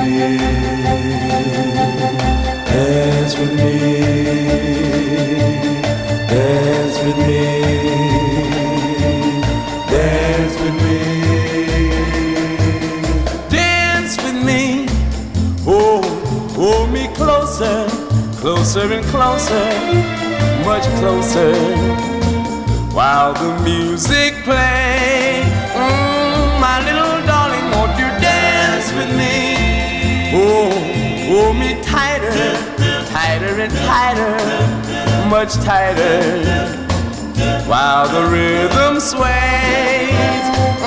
dance with me, dance with me, dance with me, dance with me. Oh, hold me closer, closer and closer, much closer, while the music plays. My little darling, won't you dance with me? Oh, hold me tighter, tighter and tighter, much tighter, while the rhythm sways.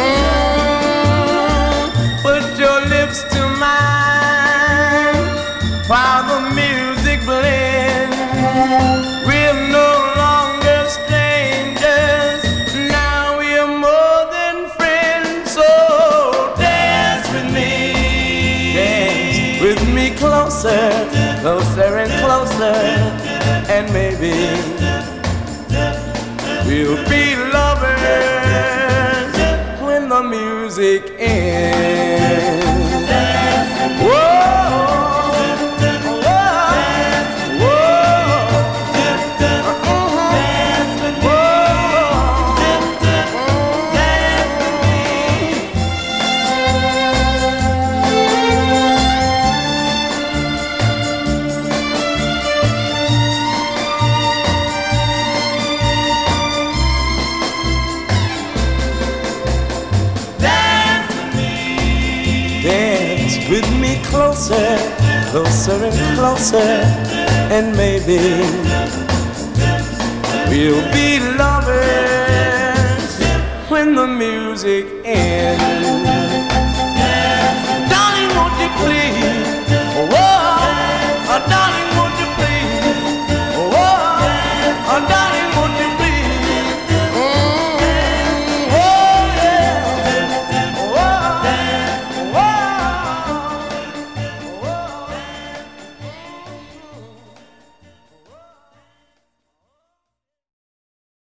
Put your lips to mine, while the music blends. We're no longer strangers, now we're more than friends. So dance with me, dance with me closer, closer and closer, and maybe we'll be lovers when the music ends. Whoa. With me closer, closer and closer, and maybe we'll be lovers when the music ends.